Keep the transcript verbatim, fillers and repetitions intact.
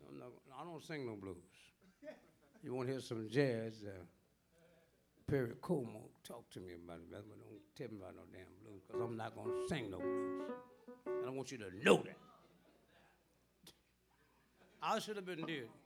I'm not, I don't sing no blues. You want to hear some jazz? Uh, Perry Como, talk to me about it, but don't tell me about no damn blues, because I'm not going to sing no blues. And I want you to know that. I should have been dead.